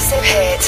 exclusive hit.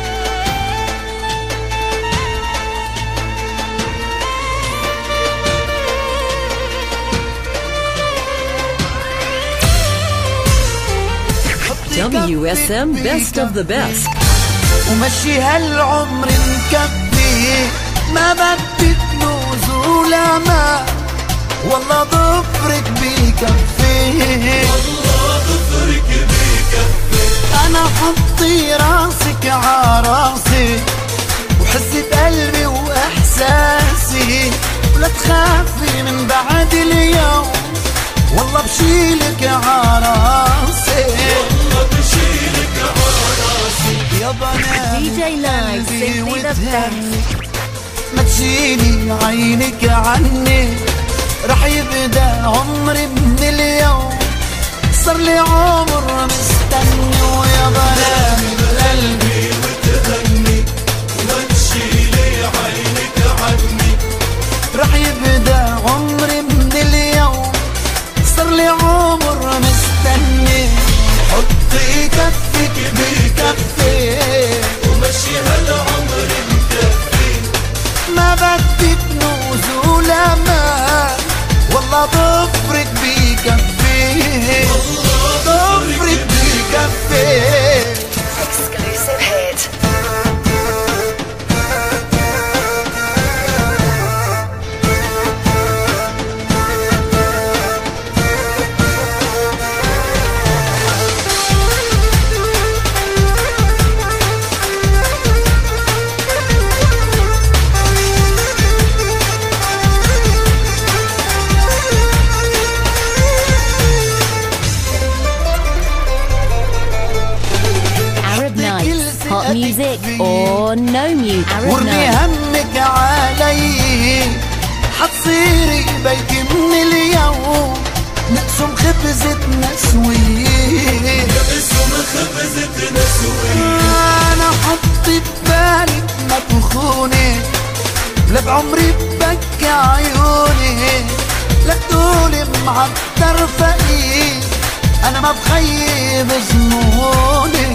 WSM Best of the Best. ومشي هالعمر مكفي ما بدي كنوز ولا ما والله ضفرك بكفي والله ضفرك بكفي انا حطي راسك عراسي وحسة قلبي واحساسي ولا تخافي من بعد اليوم والله بشيلك عراسي والله بشيلك عراسي يا بنات DJ Live simply the best. ما تشيلي عينك عني رح يبدأ عمري من اليوم صار لي عمر مستني ويا بنات قلبي وتهني ما تشيلي عينك عني رح يبدأ عمري من اليوم صار لي عمر مستني حطي كفك بكفي ومشي هالعمر مكفي ما بدي كنوز ولا ما والله ضفرك بكفي والله ضفرك بكفي Exclusive hit. Hot music or no music. ورمي همك علي حتصيري بيتي من اليوم نقسم خبزتنا سوية نقسم خبزتنا سوية أنا حطي ببالي ما تخوني لا بعمري ببكي عيوني لا تقولي معطر فقير أنا ما بخيب جنوني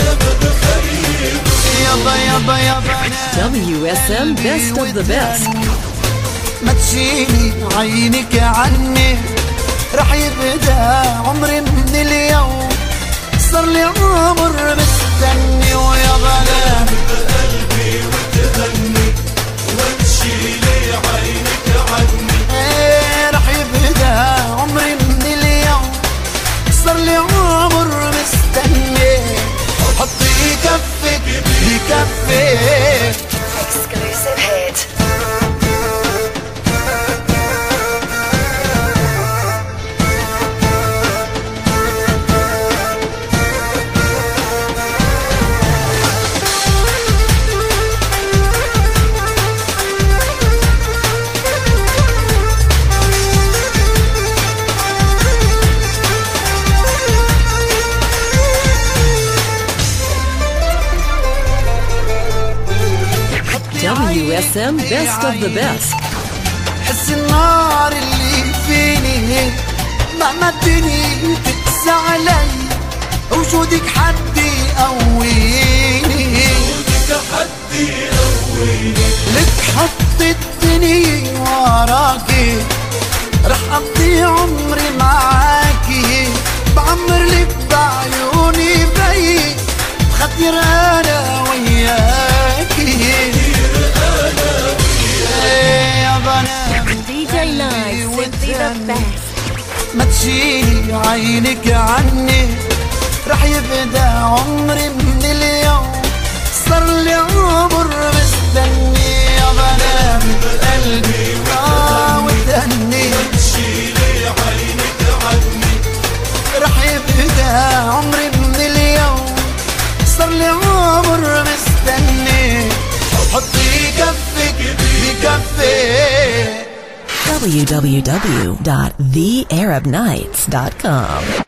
يابا يابا يابا WSM Best of the Best. ما تشيلي عينك عني رح يبدأ عمري من اليوم صار لي عمر مستني ويا بنات قلبي وتهني وتشيلي عينك عني رح يبدأ عمري من اليوم صار لي عمر مستني حطي كفك بكفي Exclusive hit. WSM Best of the Best. حس النار اللي فيني مهما الدنيا تقسى علي وجودك حدي قويني وجودك حدي قويني لك حط الدنيا وراكي رح أقضي عمري معاكي بعمر لك بعيوني بي بخاطر أنا وياكي DJ Live simply the best. ما تشيلي عينك عني رح يبدأ عمري من اليوم صار لي عمر مستني يا بنات قلبي وتهني ما تشيلي عينك عني رح يبدأ عمري من اليوم صار لي عمر مستني حطي كفك بكفي www.thearabnights.com